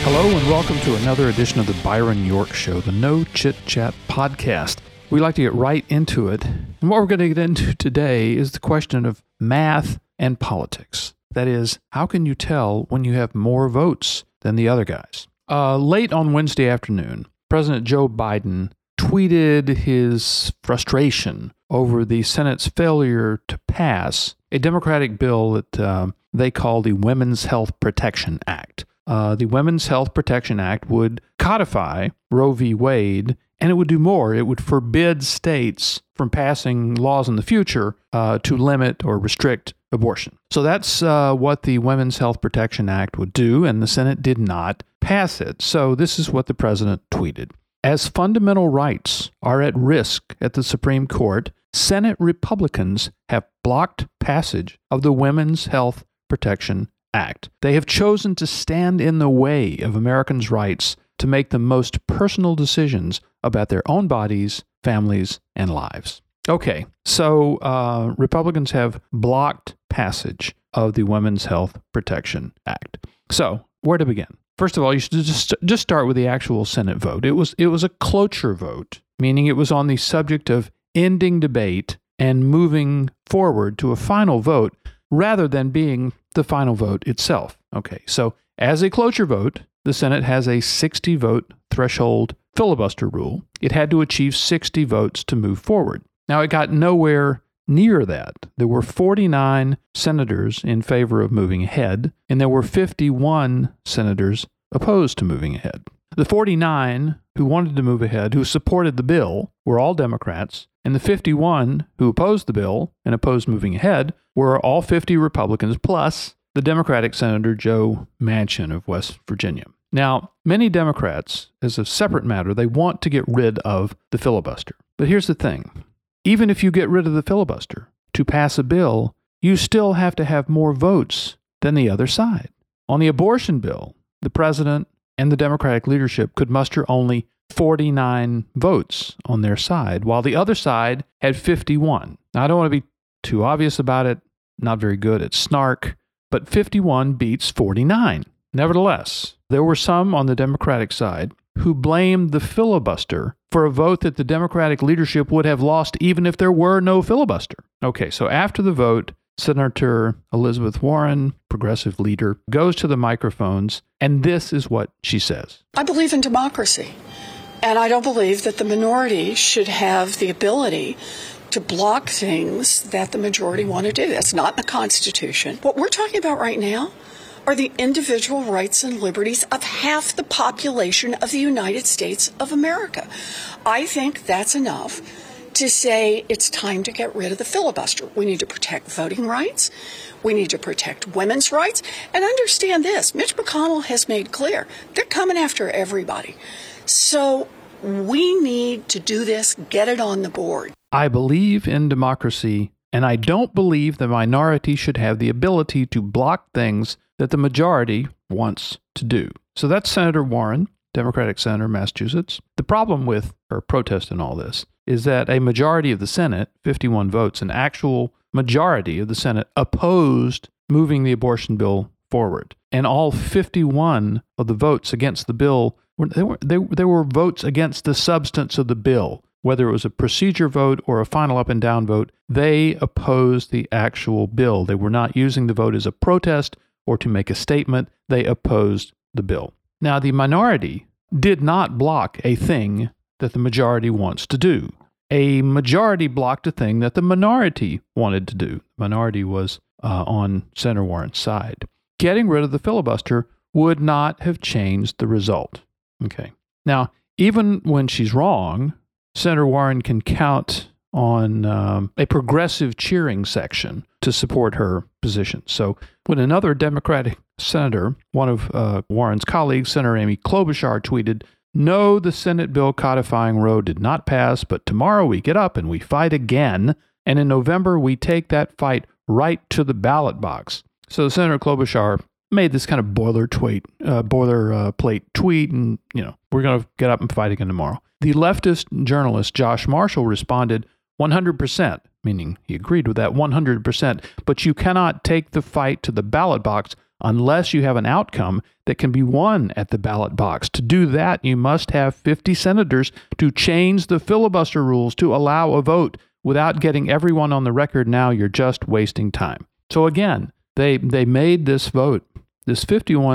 Hello and welcome to another edition of the Byron York Show, the No Chit Chat podcast. We like to get right into it. And what we're going to get into today is the question of math and politics. That is, how can you tell when you have more votes than the other guys? Late on Wednesday afternoon, President Joe Biden tweeted his frustration over the Senate's failure to pass a Democratic bill that they call the Women's Health Protection Act. The Women's Health Protection Act would codify Roe v. Wade, and it would do more. It would forbid states from passing laws in the future to limit or restrict abortion. So that's what the Women's Health Protection Act would do, and the Senate did not pass it. So this is what the president tweeted. As fundamental rights are at risk at the Supreme Court, Senate Republicans have blocked passage of the Women's Health Protection Act. They have chosen to stand in the way of Americans' rights to make the most personal decisions about their own bodies, families, and lives. Okay, so Republicans have blocked passage of the Women's Health Protection Act. So, where to begin? First of all, you should just start with the actual Senate vote. It was a cloture vote, meaning it was on the subject of ending debate and moving forward to a final vote rather than being the final vote itself. Okay, so as a cloture vote, the Senate has a 60-vote threshold filibuster rule. It had to achieve 60 votes to move forward. Now, it got nowhere near that. There were 49 senators in favor of moving ahead, and there were 51 senators opposed to moving ahead. The 49 who wanted to move ahead, who supported the bill, were all Democrats, and the 51 who opposed the bill and opposed moving ahead were all 50 Republicans, plus the Democratic Senator Joe Manchin of West Virginia. Now, many Democrats, as a separate matter, they want to get rid of the filibuster. But here's the thing. Even if you get rid of the filibuster to pass a bill, you still have to have more votes than the other side. On the abortion bill, the president and the Democratic leadership could muster only 49 votes on their side, while the other side had 51. Now, I don't want to be too obvious about it, not very good at snark, but 51 beats 49. Nevertheless, there were some on the Democratic side who blamed the filibuster for a vote that the Democratic leadership would have lost even if there were no filibuster. Okay, so after the vote, Senator Elizabeth Warren, progressive leader, goes to the microphones, and this is what she says. I believe in democracy, and I don't believe that the minority should have the ability to block things that the majority want to do. That's not in the Constitution. What we're talking about right now are the individual rights and liberties of half the population of the United States of America. I think that's enough to say it's time to get rid of the filibuster. We need to protect voting rights. We need to protect women's rights. And understand this, Mitch McConnell has made clear they're coming after everybody. So we need to do this, get it on the board. I believe in democracy, and I don't believe the minority should have the ability to block things that the majority wants to do. So that's Senator Warren, Democratic Senator, Massachusetts. The problem with her protest in all this is that a majority of the Senate, 51 votes, an actual majority of the Senate opposed moving the abortion bill forward. And all 51 of the votes against the bill, they were votes against the substance of the bill. Whether it was a procedure vote or a final up and down vote, they opposed the actual bill. They were not using the vote as a protest or to make a statement. They opposed the bill. Now, the minority did not block a thing that the majority wants to do. A majority blocked a thing that the minority wanted to do. The minority was on Senator Warren's side. Getting rid of the filibuster would not have changed the result. Okay. Now, even when she's wrong, Senator Warren can count on a progressive cheering section to support her position. So when another Democratic senator, one of Warren's colleagues, Senator Amy Klobuchar, tweeted, "No, the Senate bill codifying Roe did not pass, but tomorrow we get up and we fight again, and in November we take that fight right to the ballot box." So Senator Klobuchar made this kind of boilerplate tweet, and we're going to get up and fight again tomorrow. The leftist journalist Josh Marshall responded, 100%, meaning he agreed with that 100%, but you cannot take the fight to the ballot box unless you have an outcome that can be won at the ballot box. To do that, you must have 50 senators to change the filibuster rules to allow a vote without getting everyone on the record. Now you're just wasting time. So again, they made this vote, this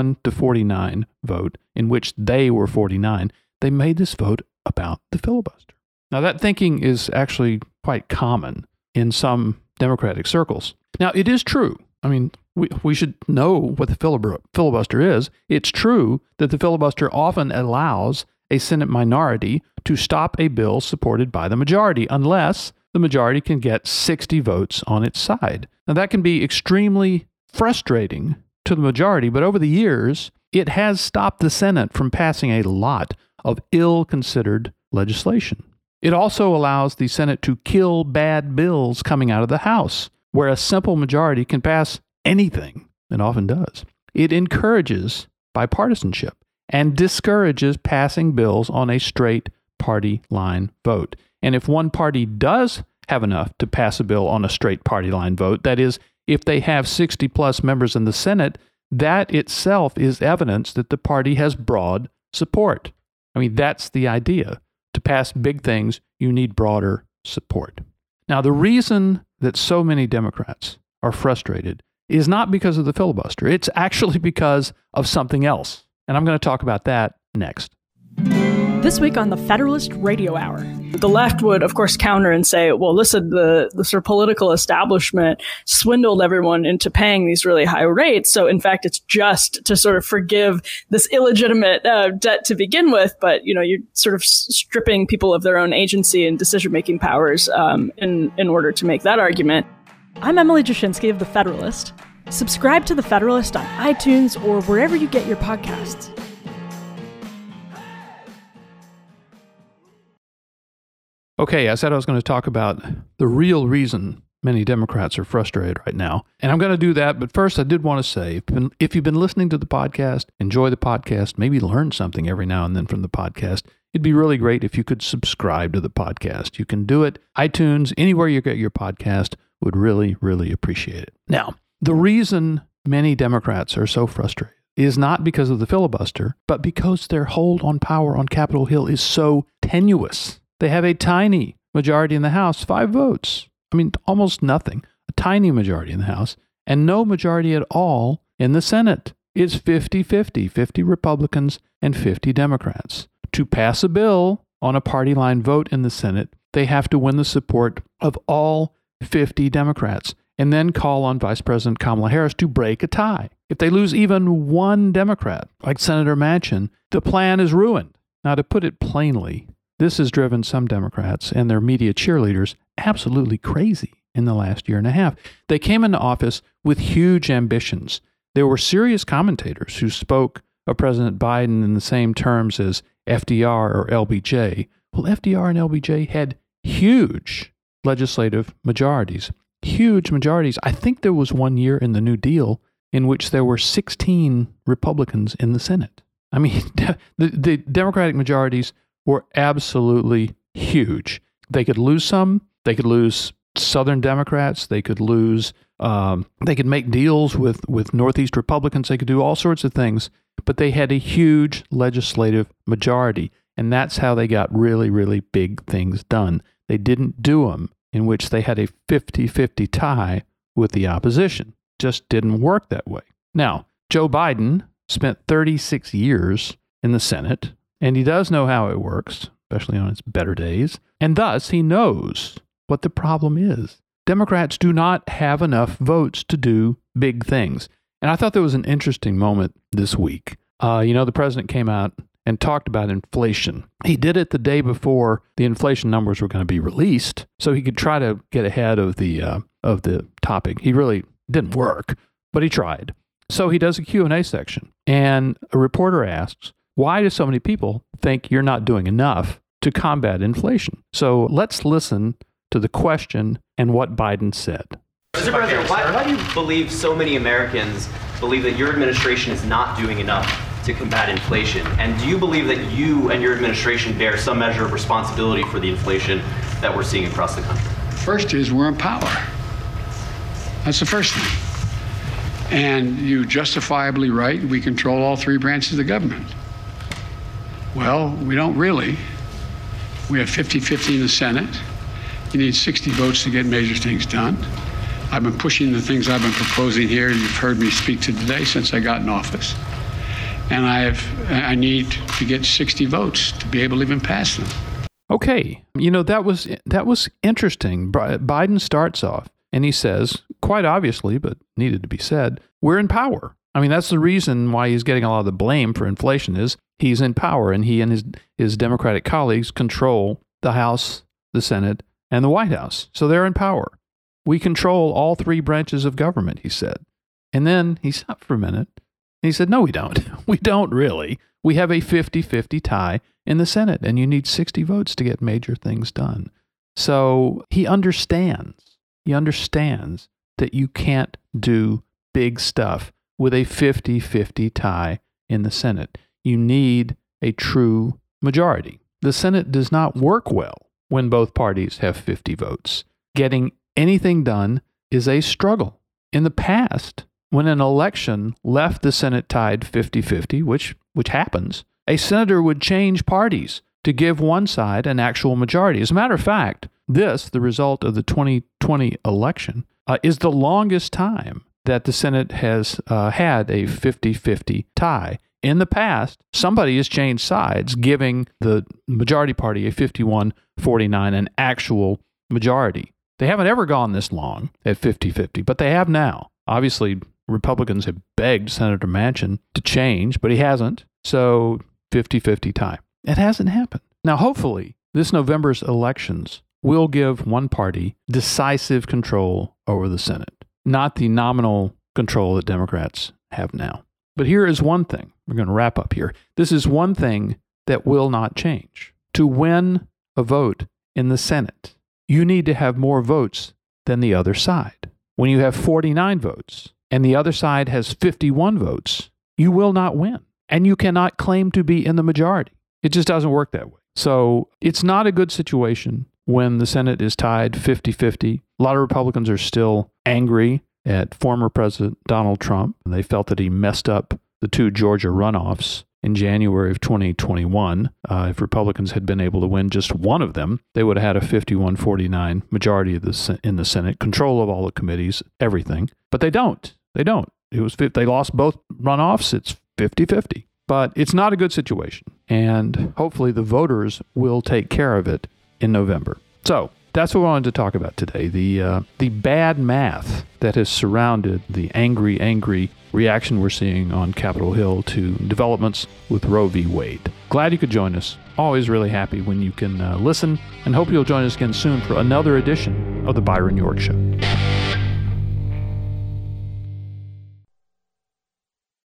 51-49 vote, in which they were 49, they made this vote about the filibuster. Now, that thinking is actually quite common in some Democratic circles. Now, it is true. I mean, we should know what the filibuster is. It's true that the filibuster often allows a Senate minority to stop a bill supported by the majority, unless the majority can get 60 votes on its side. Now, that can be extremely frustrating to the majority, but over the years, it has stopped the Senate from passing a lot of ill-considered legislation. It also allows the Senate to kill bad bills coming out of the House, where a simple majority can pass anything, and often does. It encourages bipartisanship and discourages passing bills on a straight party line vote. And if one party does have enough to pass a bill on a straight party line vote, that is, if they have 60 plus members in the Senate, that itself is evidence that the party has broad support. I mean, that's the idea. To pass big things, you need broader support. Now, the reason that so many Democrats are frustrated is not because of the filibuster. It's actually because of something else. And I'm going to talk about that next. This week on the Federalist Radio Hour. The left would, of course, counter and say, well, listen, the sort of political establishment swindled everyone into paying these really high rates. So, in fact, it's just to sort of forgive this illegitimate debt to begin with. But, you know, you're sort of stripping people of their own agency and decision-making powers in order to make that argument. I'm Emily Jashinsky of The Federalist. Subscribe to The Federalist on iTunes or wherever you get your podcasts. Okay, I said I was going to talk about the real reason many Democrats are frustrated right now. And I'm going to do that. But first, I did want to say, if you've been listening to the podcast, enjoy the podcast, maybe learn something every now and then from the podcast, it'd be really great if you could subscribe to the podcast. You can do it. iTunes, anywhere you get your podcast, would really, really appreciate it. Now, the reason many Democrats are so frustrated is not because of the filibuster, but because their hold on power on Capitol Hill is so tenuous. They have a tiny majority in the House, 5 votes. I mean, almost nothing. A tiny majority in the House, and no majority at all in the Senate. It's 50-50, 50 Republicans and 50 Democrats. To pass a bill on a party line vote in the Senate, they have to win the support of all 50 Democrats, and then call on Vice President Kamala Harris to break a tie. If they lose even one Democrat, like Senator Manchin, the plan is ruined. Now, to put it plainly, this has driven some Democrats and their media cheerleaders absolutely crazy in the last year and a half. They came into office with huge ambitions. There were serious commentators who spoke of President Biden in the same terms as FDR or LBJ. Well, FDR and LBJ had huge legislative majorities. Huge majorities. I think there was one year in the New Deal in which there were 16 Republicans in the Senate. I mean, the Democratic majorities were absolutely huge. They could lose some. They could lose Southern Democrats. They could lose. They could make deals with Northeast Republicans. They could do all sorts of things. But they had a huge legislative majority, and that's how they got really, really big things done. They didn't do them in which they had a 50-50 tie with the opposition. Just didn't work that way. Now, Joe Biden spent 36 years in the Senate, and he does know how it works, especially on its better days. And thus, he knows what the problem is. Democrats do not have enough votes to do big things. And I thought there was an interesting moment this week. The president came out and talked about inflation. He did it the day before the inflation numbers were going to be released, so he could try to get ahead of the topic. He really didn't work, but he tried. So he does a Q&A section, and a reporter asks, why do so many people think you're not doing enough to combat inflation? So let's listen to the question and what Biden said. Mr. President, why do you believe so many Americans believe that your administration is not doing enough to combat inflation? And do you believe that you and your administration bear some measure of responsibility for the inflation that we're seeing across the country? First is we're in power. That's the first thing. And you justifiably right, we control all three branches of the government. Well, we don't really. We have 50-50 in the Senate. You need 60 votes to get major things done. I've been pushing the things I've been proposing here, you've heard me speak to today since I got in office. And I need to get 60 votes to be able to even pass them. Okay. That was interesting. Biden starts off and he says, quite obviously, but needed to be said, we're in power. I mean, that's the reason why he's getting a lot of the blame for inflation is he's in power, and he and his Democratic colleagues control the House, the Senate, and the White House. So they're in power. We control all three branches of government, he said. And then he stopped for a minute, and he said, no, we don't. We don't really. We have a 50-50 tie in the Senate, and you need 60 votes to get major things done. So he understands. He understands that you can't do big stuff with a 50-50 tie in the Senate. You need a true majority. The Senate does not work well when both parties have 50 votes. Getting anything done is a struggle. In the past, when an election left the Senate tied 50-50, which happens, a senator would change parties to give one side an actual majority. As a matter of fact, the result of the 2020 election, is the longest time that the Senate has had a 50-50 tie. In the past, somebody has changed sides, giving the majority party a 51-49, an actual majority. They haven't ever gone this long at 50-50, but they have now. Obviously, Republicans have begged Senator Manchin to change, but he hasn't. So 50-50 tie. It hasn't happened. Now, hopefully, this November's elections will give one party decisive control over the Senate, not the nominal control that Democrats have now. But here is one thing. We're going to wrap up here. This is one thing that will not change. To win a vote in the Senate, you need to have more votes than the other side. When you have 49 votes and the other side has 51 votes, you will not win. And you cannot claim to be in the majority. It just doesn't work that way. So it's not a good situation when the Senate is tied 50-50. A lot of Republicans are still angry at former President Donald Trump. They felt that he messed up the two Georgia runoffs in January of 2021. If Republicans had been able to win just one of them, they would have had a 51-49 majority in the Senate, control of all the committees, everything. But they don't. They don't. They lost both runoffs. It's 50-50. But it's not a good situation. And hopefully the voters will take care of it in November. So that's what we wanted to talk about today. The bad math that has surrounded the angry reaction we're seeing on Capitol Hill to developments with Roe v. Wade. Glad you could join us. Always really happy when you can listen, and hope you'll join us again soon for another edition of The Byron York Show.